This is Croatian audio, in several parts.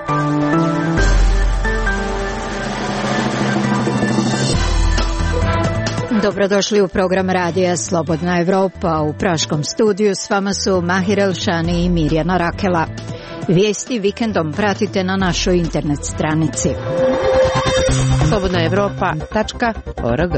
Dobrodošli u program radija Slobodna Evropa. U praškom studiju s vama su Mahir Elšani i Mirjana Rakela. Vijesti vikendom pratite na našoj internet stranici slobodnaevropa.org.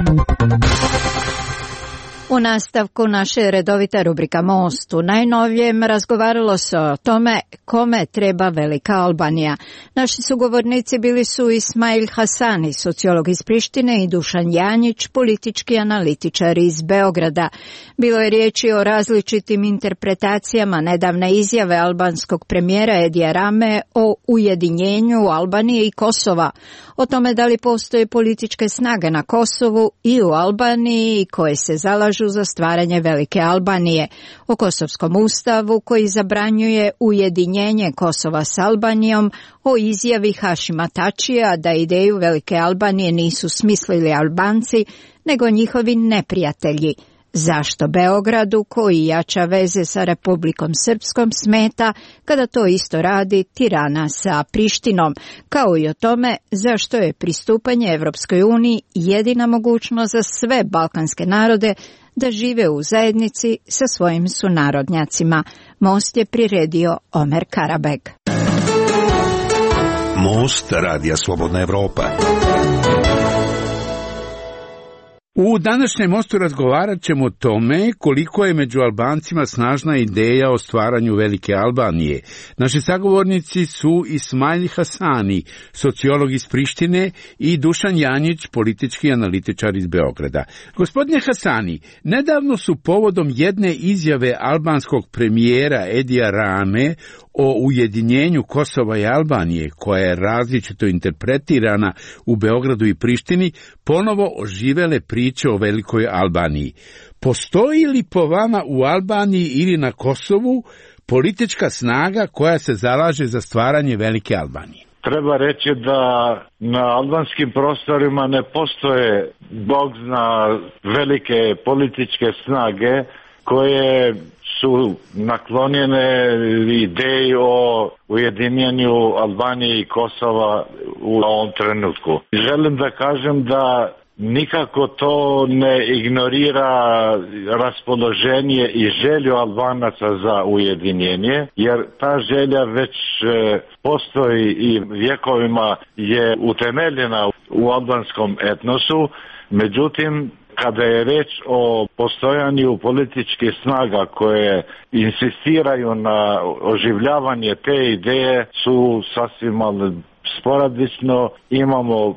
U nastavku naše redovita rubrika Most. U najnovijem razgovaralo se o tome kome treba velika Albanija. Naši sugovornici bili su Ismail Hasani, sociolog iz Prištine, i Dušan Janjić, politički analitičar iz Beograda. Bilo je riječi o različitim interpretacijama nedavne izjave albanskog premijera Edija Rame o ujedinjenju Albanije i Kosova, o tome da li postoje političke snage na Kosovu i u Albaniji koje se zalažu za stvaranje velike Albanije, o kosovskom ustavu koji zabranjuje ujedinjenje Kosova s Albanijom, o izjavi Hašima Tačija da ideju velike Albanije nisu smislili Albanci, nego njihovi neprijatelji. Zašto Beogradu, koji jača veze sa Republikom Srpskom, smeta kada to isto radi Tirana sa Prištinom, kao i o tome zašto je pristupanje Evropskoj uniji jedina mogućnost za sve balkanske narode da žive u zajednici sa svojim sunarodnjacima. Most je priredio Omer Karabeg. Most radija Slobodna Evropa. U današnjem mostu razgovarat ćemo o tome koliko je među Albancima snažna ideja o stvaranju velike Albanije. Naši sagovornici su Ismail Hasani, sociolog iz Prištine, i Dušan Janjić, politički analitičar iz Beograda. Gospodine Hasani, nedavno su povodom jedne izjave albanskog premijera Edija Rame o ujedinjenju Kosova i Albanije, koja je različito interpretirana u Beogradu i Prištini, ponovo oživele priče o velikoj Albaniji. Postoji li po vama u Albaniji ili na Kosovu politička snaga koja se zalaže za stvaranje velike Albanije? Treba reći da na albanskim prostorima ne postoje, Bog zna, velike političke snage koje su naklonjene ideji o ujedinjenju Albanije i Kosova u ovom trenutku. Želim da kažem da nikako to ne ignorira raspoloženje i želju Albanaca za ujedinjenje, jer ta želja već postoji i vjekovima je utemeljena u albanskom etnosu. Međutim, kada je reč o postojanju političkih snaga koje insistiraju na oživljavanje te ideje, su sasvim sporadično. Imamo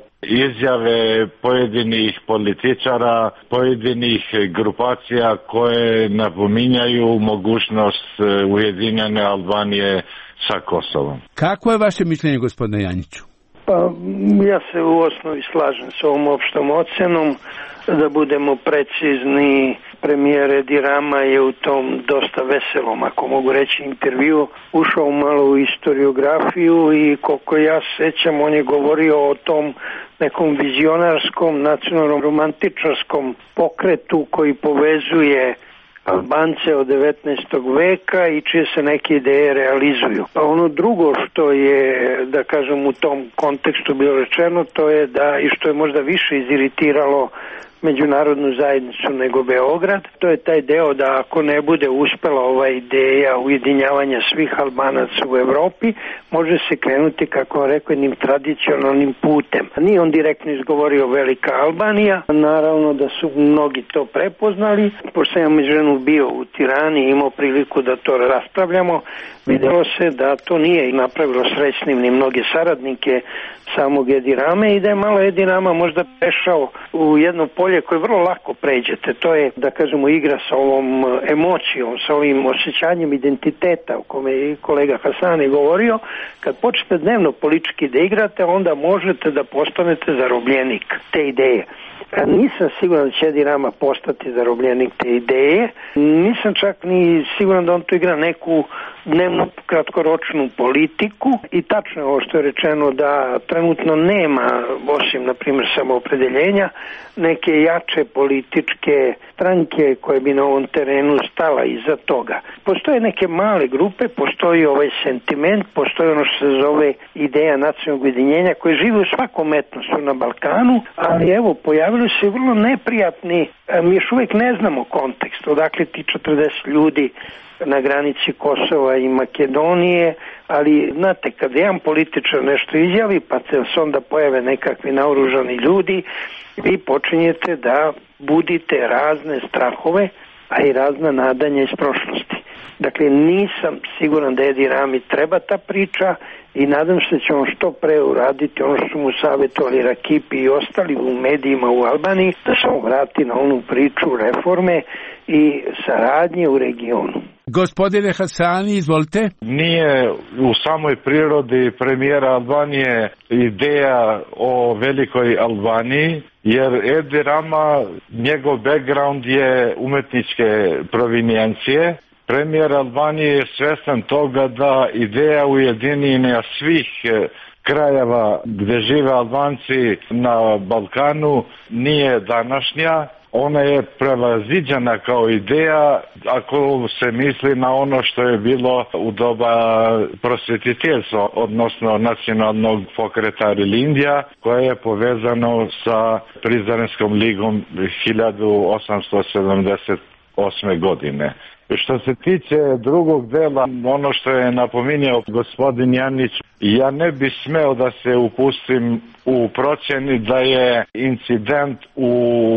izjave pojedinih političara, pojedinih grupacija koje napominjaju mogućnost ujedinjene Albanije sa Kosovom. Kako je vaše mišljenje, gospodine Janjiću? Pa, ja se u osnovi slažem s ovom opštom ocenom. Da budemo precizni, premijer Edi Rama je u tom dosta veselom, ako mogu reći, intervju ušao malo u historiografiju i koliko ja sećam, on je govorio o tom nekom vizionarskom, nacionalno-romantičarskom pokretu koji povezuje Albance od 19. veka i čije se neke ideje realizuju. Pa ono drugo što je, da kažem, u tom kontekstu bilo rečeno, to je da, i što je možda više iziritiralo međunarodnu zajednicu nego Beograd, to je taj deo da ako ne bude uspela ova ideja ujedinjavanja svih Albanaca u Evropi, može se krenuti, kako vam rekao, jednim tradicionalnim putem. Nije on direktno izgovorio velika Albanija, naravno da su mnogi to prepoznali. Pošto sam međuvremenu bio u Tirani i imao priliku da to raspravljamo, vidjelo se da to nije napravilo srećnim ni mnoge saradnike samog Edi Rame i da je malo Edi Rama možda prešao u jedno polje koje vrlo lako pređete. To je, da kažemo, igra sa ovom emocijom, sa ovim osjećanjem identiteta o kome je kolega Hasani govorio. Kad počnete dnevno politički da igrate, onda možete da postanete zarobljenik te ideje. Nisam siguran da će Edi Rama postati zarobljenik te ideje. Nisam čak ni siguran da on tu igra neku dnevno kratkoročnu politiku i tačno je ovo što je rečeno da trenutno nema, osim na primjer samoopredeljenja, neke jače političke stranke koje bi na ovom terenu stala iza toga. Postoje neke male grupe, postoji ovaj sentiment, postoji ono što se zove ideja nacionalnog ujedinjenja koje žive u svakom etnosu na Balkanu, ali evo pojavili se vrlo neprijatni, mi još uvijek ne znamo kontekst, odakle ti 40 ljudi na granici Kosova i Makedonije, ali znate, kad jedan političar nešto izjavi, pa se onda pojave nekakvi naoružani ljudi, vi počinjete da budite razne strahove, a i razna nadanja iz prošlosti. Dakle, nisam siguran da Edi Rami treba ta priča i nadam se da će on što pre uraditi ono što su mu savjetovali Rakipi i ostali u medijima u Albaniji, da se on vrati na onu priču reforme i saradnje u regionu. Gospodine Hasani, izvolite. Nije u samoj prirodi premijera Albanije ideja o velikoj Albaniji, jer Edi Rama, njegov background je umetničke provinijencije. Premijer Albanije je svjestan toga da ideja ujedinjenja svih krajeva gdje žive Albanci na Balkanu nije današnja. Ona je prevaziđena kao ideja ako se misli na ono što je bilo u doba prosvjetiteljstva, odnosno nacionalnog pokreta Rilindija, koje je povezano sa Prizrenskom ligom 1878. godine. Što se tiče drugog dela, ono što je napominjao gospodin Janić, ja ne bi smeo da se upustim u procjeni da je incident u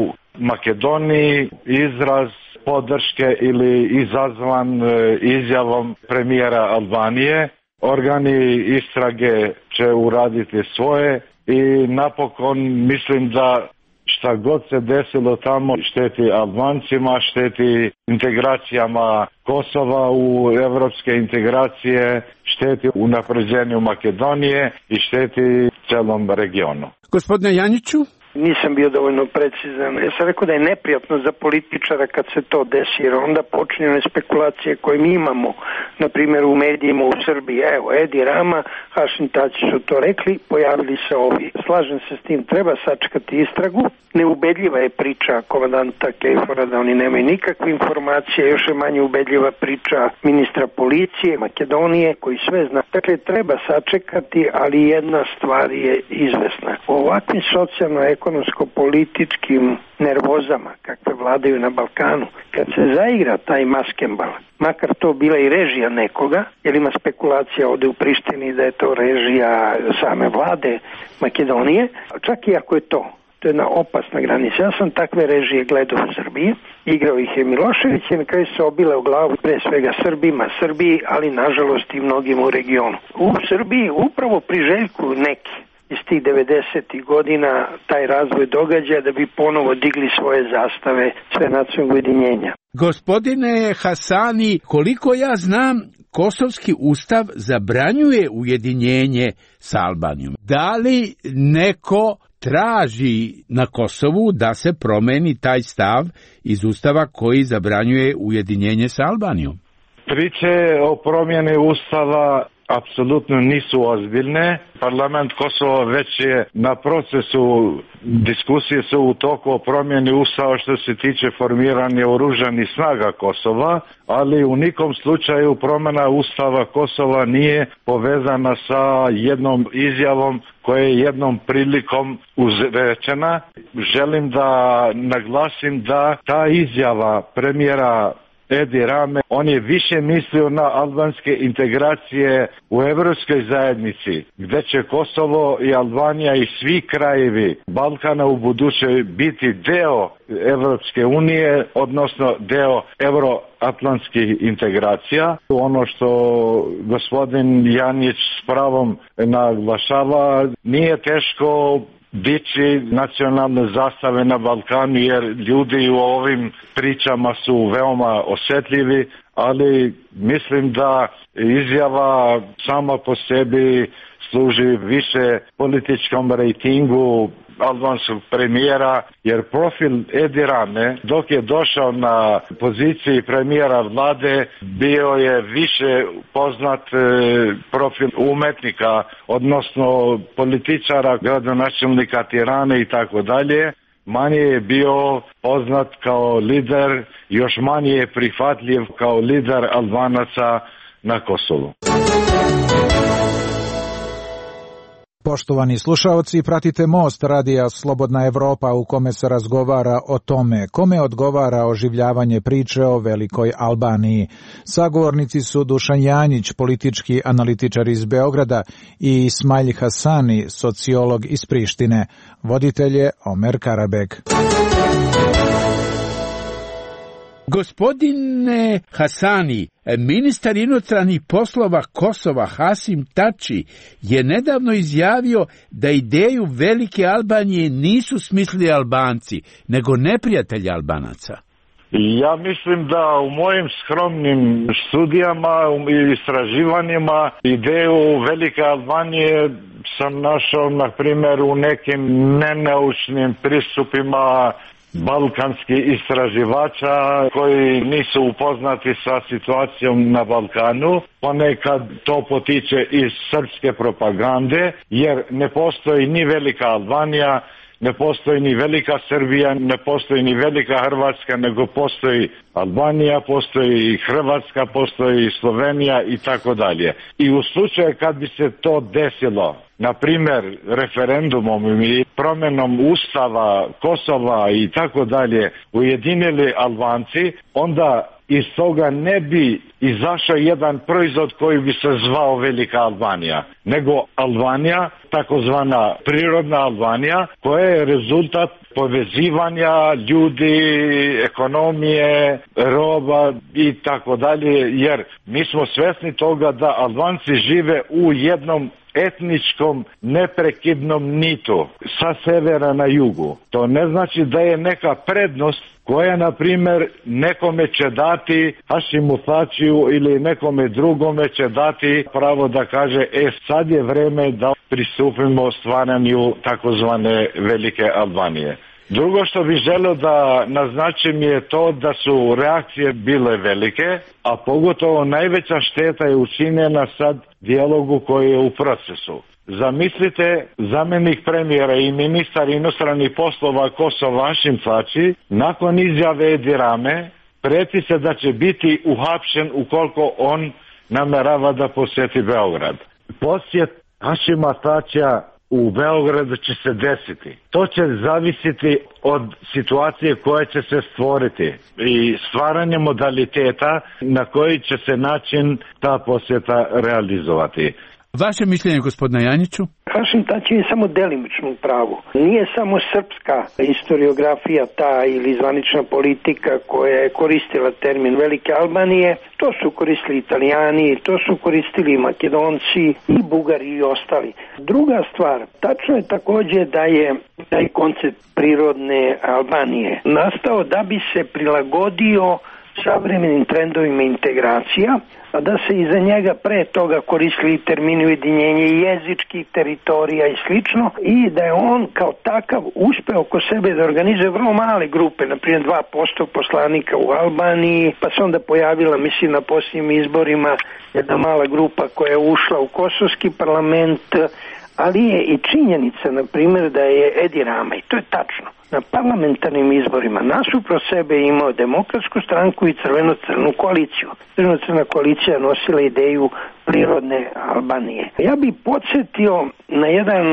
Makedoniji izraz podrške ili izazvan izjavom premijera Albanije. Organi istrage će uraditi svoje i napokon mislim da šta god se desilo tamo šteti Albancima, šteti integracijama Kosova u evropske integracije, šteti unapređenju Makedonije i šteti celom regionu. Gospodine Janjiću? Nisam bio dovoljno precizan. Ja sam rekao da je neprijatno za političara kad se to desi, jer onda počinju one spekulacije koje mi imamo, na primjer u medijima u Srbiji. Evo, Edi Rama, Hašim Tači su to rekli, pojavili se ovi. Slažem se s tim, treba sačekati istragu. Neubedljiva je priča komandanta Kejfora da oni nemaju nikakve informacije, još je manje ubedljiva priča ministra policije Makedonije koji sve zna. Dakle, treba sačekati, ali jedna stvar je izvesna. U ovakvim socijalno-ekonomsko-političkim nervozama kakve vladaju na Balkanu, kad se zaigra taj maskembal, makar to bila i režija nekoga, jer ima spekulacija ovdje u Prištini da je to režija same vlade Makedonije, čak i ako je to je jedna opasna granica. Ja sam takve režije gledao u Srbiji, igrao ih je Milošević i na kraju se obile u glavu pre svega Srbiji, ali nažalost i mnogim u regionu. U Srbiji upravo pri Željku neki iz tih 90. godina taj razvoj događa da bi ponovo digli svoje zastave sve nacionalnog ujedinjenja. Gospodine Hasani, koliko ja znam, Kosovski ustav zabranjuje ujedinjenje s Albanijom. Da li neko traži na Kosovu da se promeni taj stav iz ustava koji zabranjuje ujedinjenje s Albanijom? Priče o promjeni ustava apsolutno nisu ozbiljne. Parlament Kosova već je na procesu, diskusije su u toku o promjeni ustava što se tiče formiranja oružanih snaga Kosova, ali u nikom slučaju promjena ustava Kosova nije povezana sa jednom izjavom koja je jednom prilikom izrečena. Želim da naglasim da ta izjava premijera Edi Rame, on je više mislio na albanske integracije u evropskoj zajednici, gdje će Kosovo i Albanija i svi krajevi Balkana u buduće biti deo Evropske unije, odnosno deo euroatlantskih integracija. Ono što gospodin Janić s pravom naglašava, nije teško dići nacionalne zastave na Balkanu jer ljudi u ovim pričama su veoma osjetljivi, ali mislim da izjava sama po sebi služi više političkom rejtingu albanskog premijera, jer profil Edi Rame dok je došao na poziciji premijera vlade bio je više poznat profil umetnika, odnosno političara, gradonačelnika Tirane i tako dalje. manje je bio poznat kao lider, još manje je prihvatljiv kao lider Albanaca na Kosovu. Poštovani slušaoci, pratite Most radija Slobodna Evropa u kome se razgovara o tome kome odgovara oživljavanje priče o velikoj Albaniji. Sagovornici su Dušan Janjić, politički analitičar iz Beograda, i Ismail Hasani, sociolog iz Prištine. Voditelj je Omer Karabek. Gospodine Hasani, ministar inostranih poslova Kosova Hasim Tači je nedavno izjavio da ideju velike Albanije nisu smislili Albanci, nego neprijatelji Albanaca. Ja mislim da u mojim skromnim studijama i istraživanjima ideju velike Albanije sam našao, na primjer, u nekim nenaučnim pristupima balkanskih istraživača koji nisu upoznati sa situacijom na Balkanu. Ponekad to potiče iz srpske propagande, jer ne postoji ni velika Albanija, ne postoji ni velika Srbija, ne postoji ni velika Hrvatska, nego postoji Albanija, postoji i Hrvatska, postoji i Slovenija i tako dalje. I u slučaju kad bi se to desilo, na primjer referendumom i promjenom Ustava Kosova i tako dalje, ujedinili Albanci, onda iz toga ne bi izašao jedan proizvod koji bi se zvao velika Albanija, nego Albanija, takozvana prirodna Albanija, koja je rezultat povezivanja ljudi, ekonomije, roba i tako dalje, jer mi smo svjesni toga da Albanci žive u jednom etničkom neprekidnom nitu sa severa na jugu. To ne znači da je neka prednost koja, na primjer, nekome će dati Hašimu Tačiju ili nekome drugome će dati pravo da kaže sad je vreme da pristupimo stvaranju takozvane velike Albanije. Drugo što bih želio da naznačim je to da su reakcije bile velike, a pogotovo najveća šteta je učinjena sad dijalogu koji je u procesu. Zamislite, zamjenik premijera i ministar inostranih poslova Kosova Hašim Tači nakon izjave Edi Rame prijeti se da će biti uhapšen ukoliko on namerava da posjeti Beograd. Posjet Hašima Tačija u Beogradu će se desiti. To će zavisiti od situacije koja će se stvoriti i stvaranje modaliteta na koji će se način ta posjeta realizovati. Vaše mišljenje, gospodine Janjiću? Hašim Tači je samo delimično u pravu. Nije samo srpska historiografija ta ili zvanična politika koja je koristila termin velike Albanije. To su koristili Italijani, to su koristili Makedonci i Bugari i ostali. Druga stvar, tačno je također da je taj koncept prirodne Albanije nastao da bi se prilagodio savremenim trendovima integracija, a da se iza njega pre toga koristili termini ujedinjenje jezičkih teritorija i slično, i da je on kao takav uspeo oko sebe da organizuje vrlo male grupe, na primjer 2% poslanika u Albaniji, pa se onda pojavila, mislim, na posljednjim izborima jedna mala grupa koja je ušla u kosovski parlament, ali je i činjenica, na primjer, da je Edi Rama, i to je tačno, na parlamentarnim izborima nasuprot sebe imao Demokratsku stranku i Crveno-crnu koaliciju. Crveno-crna koalicija nosila ideju prirodne Albanije. Ja bih podsjetio na jedan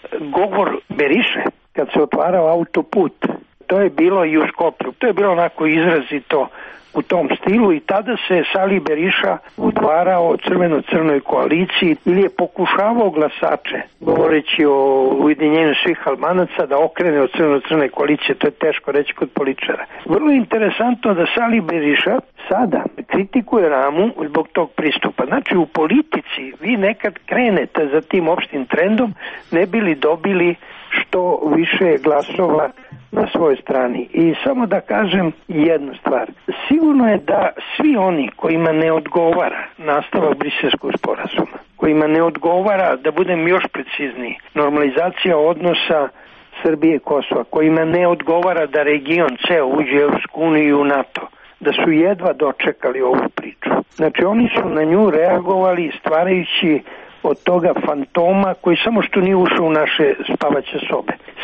govor Beriše kad se otvarao autoput. To je bilo i u Skoplju. To je bilo onako izrazito u tom stilu i tada se Salih Beriša utvarao Crveno-crnoj koaliciji ili je pokušavao glasače, govoreći o ujedinjenju svih Albanaca, da okrene od Crveno-crne koalicije. To je teško reći kod političara. Vrlo interesantno da Salih Beriša sada kritikuje Ramu zbog tog pristupa. Znači, u politici vi nekad krenete za tim opštim trendom, ne bili dobili što više glasova na svojoj strani. I samo da kažem jednu stvar. Sigurno je da svi oni kojima ne odgovara nastavak Briselskog sporazuma, kojima ne odgovara, da budem još precizniji, normalizacija odnosa Srbije i Kosova, kojima ne odgovara da region ceo uđe u Europsku uniju i u NATO, da su jedva dočekali ovu priču. Znači, oni su na nju reagovali stvarajući od toga fantoma koji samo što nije ušao u naše spavaće sobe.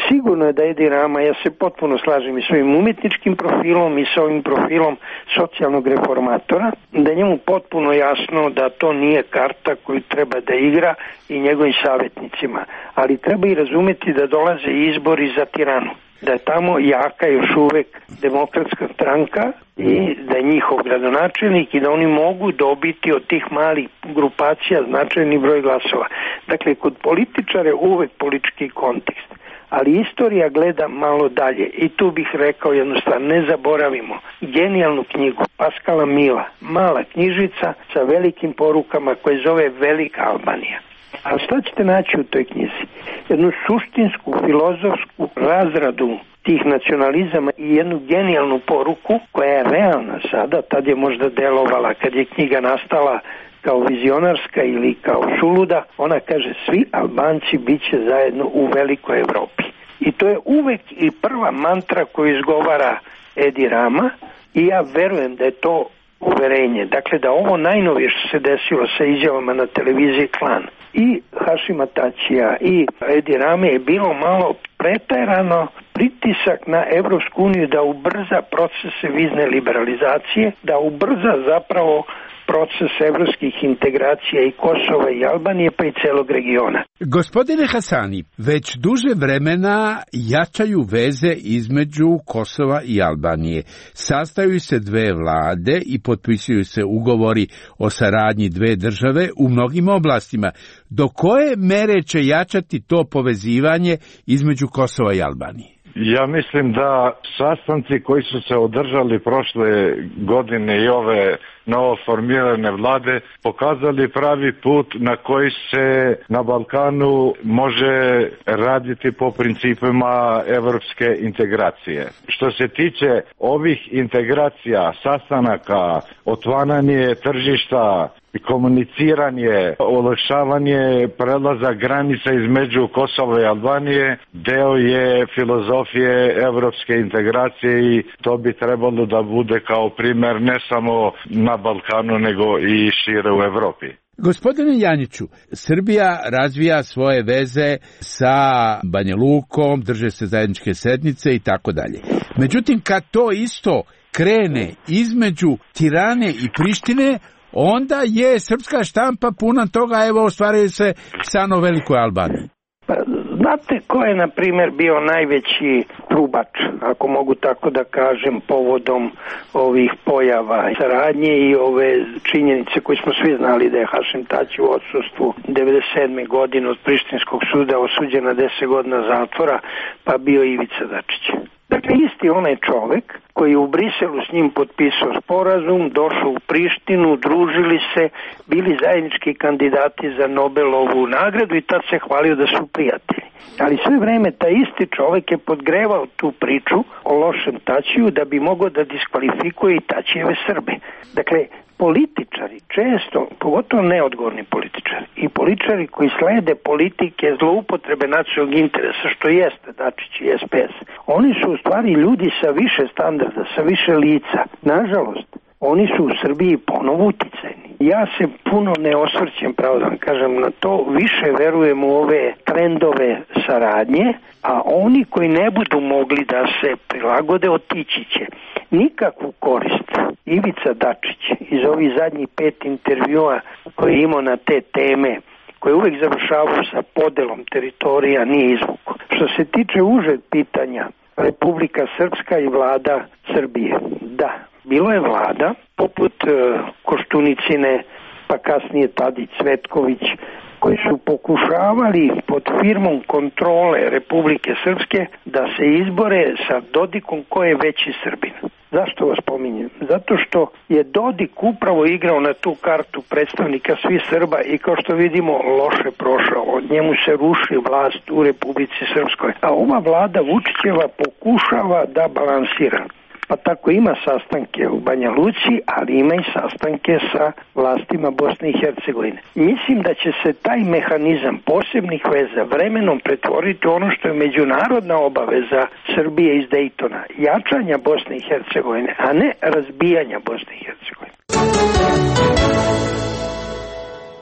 Sigurno je da Edi Rama, ja se potpuno slažem i s ovim umjetničkim profilom i s ovim profilom socijalnog reformatora, da je njemu potpuno jasno da to nije karta koju treba da igra i njegovim savjetnicima, ali treba i razumjeti da dolaze izbori za tiranu, da je tamo jaka još uvek Demokratska stranka i da je njihov gradonačelnik i da oni mogu dobiti od tih malih grupacija značajni broj glasova. Dakle, kod političara je uvek politički kontekst, ali istorija gleda malo dalje i tu bih rekao jednu stvar, ne zaboravimo genijalnu knjigu Paskala Mila, mala knjižica sa velikim porukama koje zove Velika Albanija. A šta ćete naći u toj knjizi? Jednu suštinsku, filozofsku razradu tih nacionalizama i jednu genijalnu poruku koja je realna sada, tad je možda delovala kad je knjiga nastala kao vizionarska ili kao suluda. Ona kaže, svi Albanci bit će zajedno u velikoj Evropi. I to je uvek i prva mantra koju izgovara Edi Rama i ja verujem da je to uverenje. Dakle, da ovo najnovije što se desilo sa izjavama na televiziji Klan i Hašima Tačija i Edi Rame je bilo malo preterano pritisak na Evropsku uniju da ubrza procese vizne liberalizacije, da ubrza zapravo proces evropskih integracija i Kosova i Albanije pa i celog regiona. Gospodine Hasani, već duže vremena jačaju veze između Kosova i Albanije. Sastaju se dve vlade i potpisuju se ugovori o saradnji dve države u mnogim oblastima. Do koje mere će jačati to povezivanje između Kosova i Albanije? Ja mislim da sastanci koji su se održali prošle godine i ove novoformirane vlade pokazali pravi put na koji se na Balkanu može raditi po principima evropske integracije. Što se tiče ovih integracija, sastanaka, otvaranje tržišta, komuniciranje, olakšavanje prelaza granica između Kosova i Albanije deo je filozofije evropske integracije i to bi trebalo da bude kao primer ne samo na Balkanu nego i šire u Evropi. Gospodine Janjiću, Srbija razvija svoje veze sa Banja Lukom, drže se zajedničke sednice i tako dalje. Međutim, kad to isto krene između Tirane i Prištine, onda je srpska štampa puna toga, evo, ostvaraju se san o Velikoj Albaniji. Pa, znate ko je, na primjer, bio najveći trubač, ako mogu tako da kažem, povodom ovih pojava saradnje i ove činjenice koje smo svi znali da je Hašim Tači u odsustvu 97. godine od Prištinskog suda osuđen na 10 godina zatvora, pa bio Ivica Dačić. Dakle, isti onaj čovek koji je u Briselu s njim potpisao sporazum, došao u Prištinu, družili se, bili zajednički kandidati za Nobelovu nagradu i tad se hvalio da su prijatelji. Ali sve vreme taj isti čovek je podgrevao tu priču o lošem Tačiju da bi mogao da diskvalifikuje i Tačijeve Srbe. Dakle, političari često, pogotovo neodgovorni političari i političari koji slede politike zloupotrebe nacionalnog interesa, što jeste Dačić i SPS, oni su u stvari ljudi sa više standarda, sa više lica. Nažalost, oni su u Srbiji ponovo uticajni. Ja se puno ne osvrćem, pravo da vam kažem, na to, više verujem u ove trendove saradnje, a oni koji ne budu mogli da se prilagode, otići će. Nikakvu korist Ivica Dačić iz ovih zadnjih 5 intervjua koje je imao na te teme, koje uvek završavaju sa podelom teritorija, nije izvukao. Što se tiče užeg pitanja, Republika Srpska i vlada Srbije, da, bilo je vlada poput Koštunicine, pa kasnije Tadić, Cvetković, koji su pokušavali pod firmom kontrole Republike Srpske da se izbore sa Dodikom ko je veći Srbin. Zašto vas pominjem? Zato što je Dodik upravo igrao na tu kartu predstavnika svih Srba i kao što vidimo loše prošao. Od njemu se ruši vlast u Republici Srpskoj. A ova vlada Vučićeva pokušava da balansira. Pa tako ima sastanke u Banja Luci, ali ima i sastanke sa vlastima Bosne i Hercegovine. Mislim da će se taj mehanizam posebnih veza vremenom pretvoriti ono što je međunarodna obaveza Srbije iz Dejtona, jačanja Bosne i Hercegovine, a ne razbijanja Bosne i Hercegovine.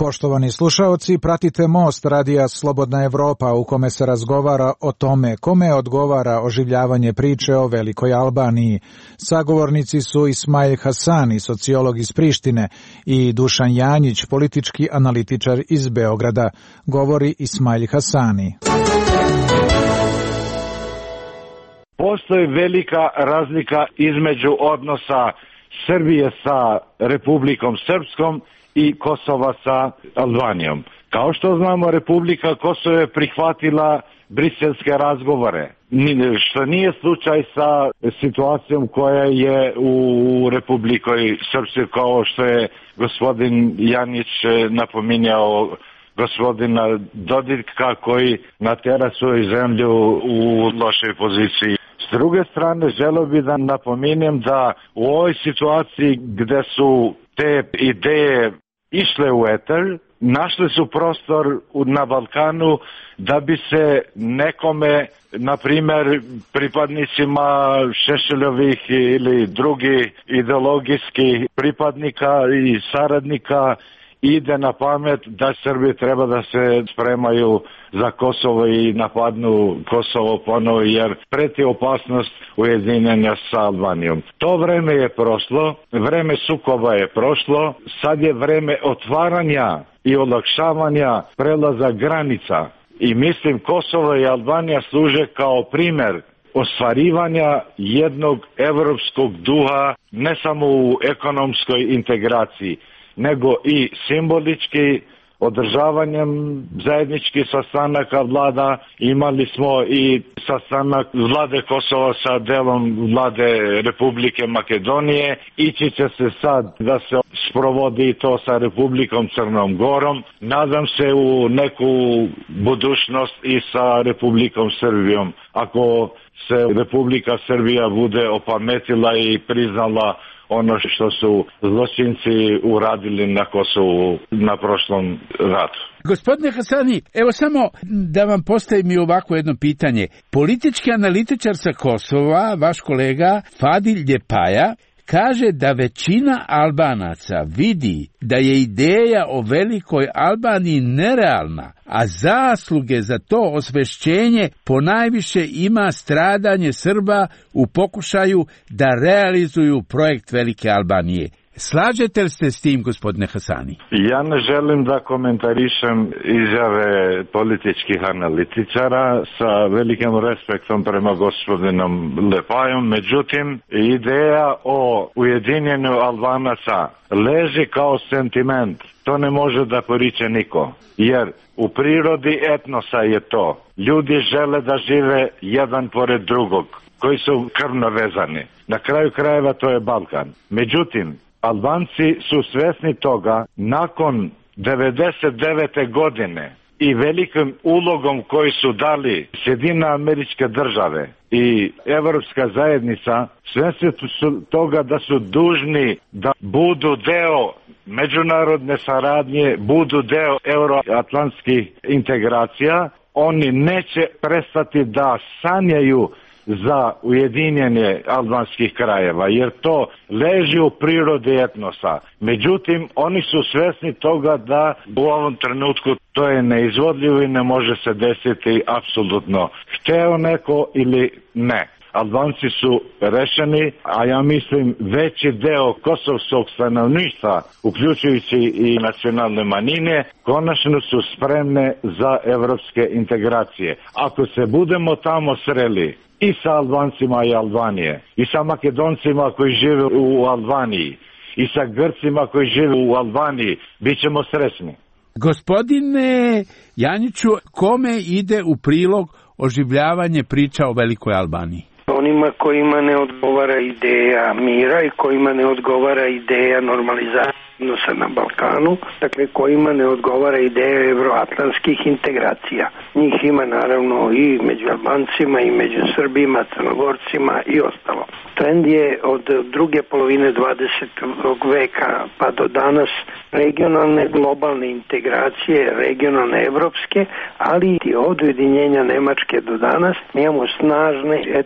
Poštovani slušaoci, pratite Most radija Slobodna Evropa u kome se razgovara o tome kome odgovara oživljavanje priče o Velikoj Albaniji. Sagovornici su Ismail Hasani, sociolog iz Prištine, i Dušan Janjić, politički analitičar iz Beograda. Govori Ismail Hasani. Postoji velika razlika između odnosa Srbije sa Republikom Srpskom i Kosova sa Albanijom. Kao što znamo, Republika Kosovo je prihvatila briselske razgovore, što nije slučaj sa situacijom koja je u Republikoj Srpskoj, kao što je gospodin Janić napominjao gospodina Dodika, koji natera svoju zemlju u lošoj poziciji. S druge strane, želio bih da napominem da u ovoj situaciji gde su te ideje išle u eter, našli su prostor na Balkanu da bi se nekome, na primjer pripadnicima Šešeljovih ili drugih ideologijskih pripadnika i saradnika, ide na pamet da Srbi treba da se spremaju za Kosovo i napadnu Kosovo ponovo, jer preti opasnost ujedinjenja sa Albanijom. To vreme je prošlo, vreme sukoba je prošlo, sad je vreme otvaranja i olakšavanja prelaza granica. I mislim Kosovo i Albanija služe kao primer ostvarivanja jednog evropskog duha, ne samo u ekonomskoj integraciji, nego i simbolički održavanjem zajedničkih sastanaka vlada. Imali smo i sastanak vlade Kosova sa delom vlade Republike Makedonije. Ići će se sad da se sprovodi to sa Republikom Crnom Gorom. Nadam se u neku budućnost i sa Republikom Srbijom. Ako se Republika Srbija bude opametila i priznala ono što su zločinci uradili na Kosovu na prošlom ratu. Gospodine Hasani, evo samo da vam postavim i ovako jedno pitanje. Politički analitičar sa Kosova, vaš kolega Fadil Ljepaja, kaže da većina Albanaca vidi da je ideja o Velikoj Albaniji nerealna, a zasluge za to osvešćenje ponajviše ima stradanje Srba u pokušaju da realizuju projekt Velike Albanije. Slažete li se s tim, gospodine Hasani? Ja ne želim da komentarišem izjave političkih analitičara, sa velikim respektom prema gospodinom Lepajom. Međutim, ideja o ujedinjenju Albanaca leži kao sentiment. To ne može da poriče niko, jer u prirodi etnosa je to. Ljudi žele da žive jedan pored drugog, koji su krvno vezani. Na kraju krajeva to je Balkan. Međutim, Albanci su svesni toga nakon 99. godine i velikim ulogom koji su dali Sjedinjene Američke Države i Evropska zajednica, svesni su toga da su dužni da budu deo međunarodne saradnje, budu deo euroatlantskih integracija. Oni neće prestati da sanjaju za ujedinjenje albanskih krajeva, jer to leži u prirodi etnosa. Međutim, oni su svesni toga da u ovom trenutku to je neizvodljivo i ne može se desiti apsolutno, hteo neko ili ne. Albanci su rešeni, a ja mislim veći deo kosovskog stanovništva, uključujući i nacionalne manjine, konačno su spremne za evropske integracije. Ako se budemo tamo sreli i sa Albancima i Albanije, i sa Makedoncima koji žive u Albaniji, i sa Grcima koji žive u Albaniji, bit ćemo srećni. Gospodine Janjiću, kome ide u prilog oživljavanje priča o Velikoj Albaniji? Onima kojima ne odgovara ideja mira i kojima ne odgovara ideja normalizacije odnosa na Balkanu, dakle kojima ne odgovara ideja evroatlantskih integracija. Njih ima naravno i među Albancima i među Srbima, Crnogorcima i ostalo. Trend je od druge polovine 20. veka pa do danas regionalne globalne integracije, regionalne evropske, ali i od ujedinjenja Nemačke do danas mi imamo snažne etničke i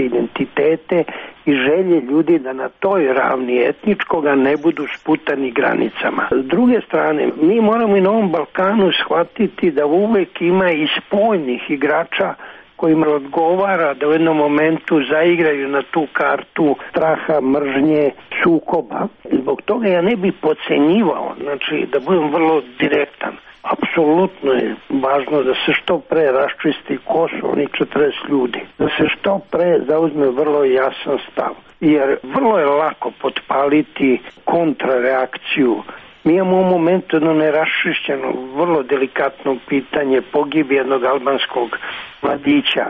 identitete i želje ljudi da na toj ravni etničkoga ne budu sputani granicama. S druge strane, mi moramo i na ovom Balkanu shvatiti da uvek ima i spoljnih igrača kojima odgovara da u jednom momentu zaigraju na tu kartu straha, mržnje, sukoba. Zbog toga ja ne bih podcenjivao, znači da budem vrlo direktan. Apsolutno je važno da se što pre raščisti ko su oni 40 ljudi, da se što pre zauzme vrlo jasan stav, jer vrlo je lako potpaliti kontrareakciju. Mi imamo u momentu jedno neraščišćeno, vrlo delikatno pitanje pogibi jednog albanskog mladića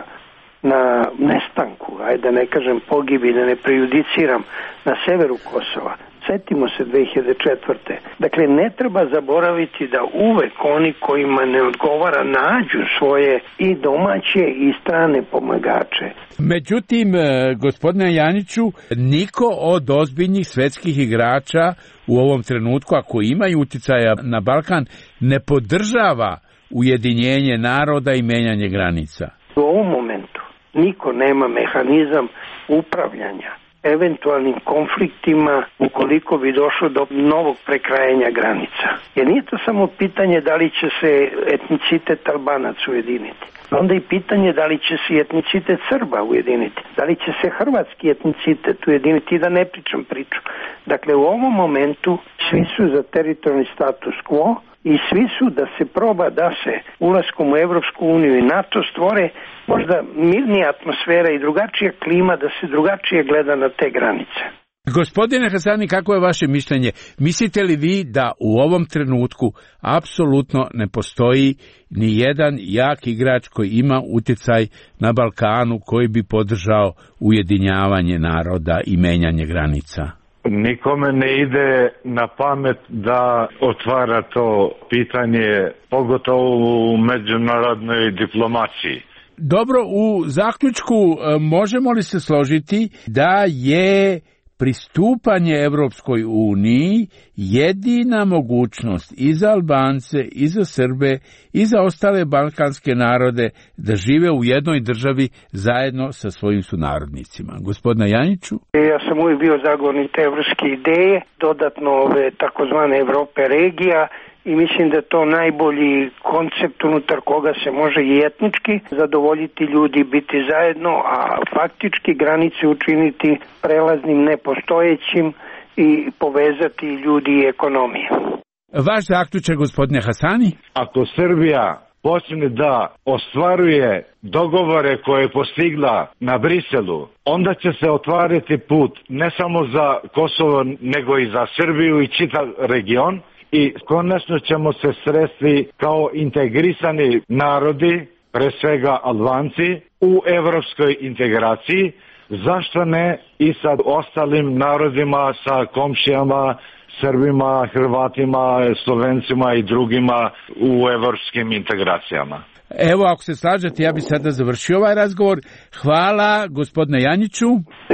na nestanku, ajde da ne kažem pogibi, da ne prejudiciram, na severu Kosova. Setimo se 2004. Dakle, ne treba zaboraviti da uvek oni kojima ne odgovara nađu svoje i domaće i strane pomagače. Međutim, gospodine Janiću, niko od ozbiljnih svetskih igrača u ovom trenutku, ako imaju uticaja na Balkan, ne podržava ujedinjenje naroda i menjanje granica. U ovom momentu niko nema mehanizam upravljanja eventualnim konfliktima ukoliko bi došlo do novog prekrajanja granica. Jer nije to samo pitanje da li će se etnicitet Albanaca ujediniti. Onda i pitanje da li će se etnicitet Srba ujediniti. Da li će se hrvatski etnicitet ujediniti, i da ne pričam priču. Dakle, u ovom momentu svi su za teritorijalni status quo i svi su da se proba da se ulaskom u Evropsku uniju i NATO stvore možda mirnija atmosfera i drugačija klima, da se drugačije gleda na te granice. Gospodine Hasani, kako je vaše mišljenje? Mislite li vi da u ovom trenutku apsolutno ne postoji ni jedan jak igrač koji ima utjecaj na Balkanu koji bi podržao ujedinjavanje naroda i menjanje granica? Nikome ne ide na pamet da otvara to pitanje, pogotovo u međunarodnoj diplomaciji. Dobro, u zaključku možemo li se složiti da je pristupanje Evropskoj uniji jedina mogućnost i za Albance, i za Srbe, i za ostale balkanske narode da žive u jednoj državi zajedno sa svojim sunarodnicima? Gospodine Janiću? Ja sam uvijek bio zagovornik te evropske ideje, dodatno ove takozvane Evrope regija, i mislim da je to najbolji koncept unutar koga se može i etnički zadovoljiti ljudi, biti zajedno, a faktički granice učiniti prelaznim, nepostojećim i povezati ljudi i ekonomije. Vaš zaključak, gospodine Hasani? Ako Srbija počne da ostvaruje dogovore koje je postigla na Briselu, onda će se otvarati put ne samo za Kosovo, nego i za Srbiju i čitav region. I konačno ćemo se sresti kao integrisani narodi, pre svega Albanci, u evropskoj integraciji. Zašto ne i sa ostalim narodima, sa komšijama, Srbima, Hrvatima, Slovencima i drugima u evropskim integracijama. Evo, ako se slažete, ja bih sada završio ovaj razgovor. Hvala gospodine Janiću.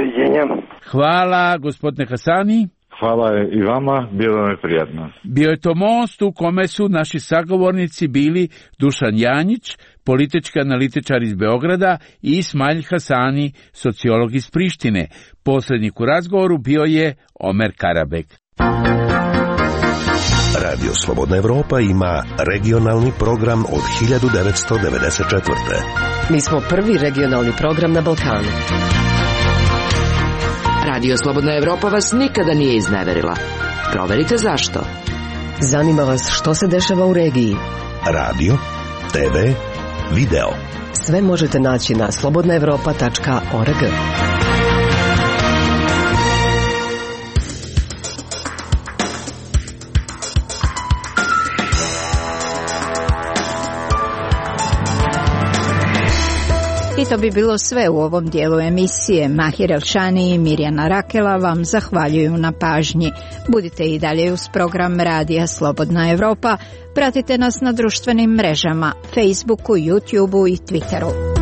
Hvala gospodine Hasani. Hvala i vama, bilo mi prijatno. Bio je to most u kome su naši sagovornici bili Dušan Janjić, politički analitičar iz Beograda, i Ismail Hasani, sociolog iz Prištine. Posrednik u razgovoru bio je Omer Karabek. Radio Slobodna Evropa ima regionalni program od 1994. Mi smo prvi regionalni program na Balkanu. Radio Slobodna Evropa vas nikada nije izneverila. Proverite zašto. Zanima vas što se dešava u regiji. Radio, TV, video. Sve možete naći na slobodnaevropa.org. I to bi bilo sve u ovom dijelu emisije. Mahir Elšani i Mirjana Rakela vam zahvaljuju na pažnji. Budite i dalje uz program Radija Slobodna Evropa. Pratite nas na društvenim mrežama, Facebooku, YouTubeu i Twitteru.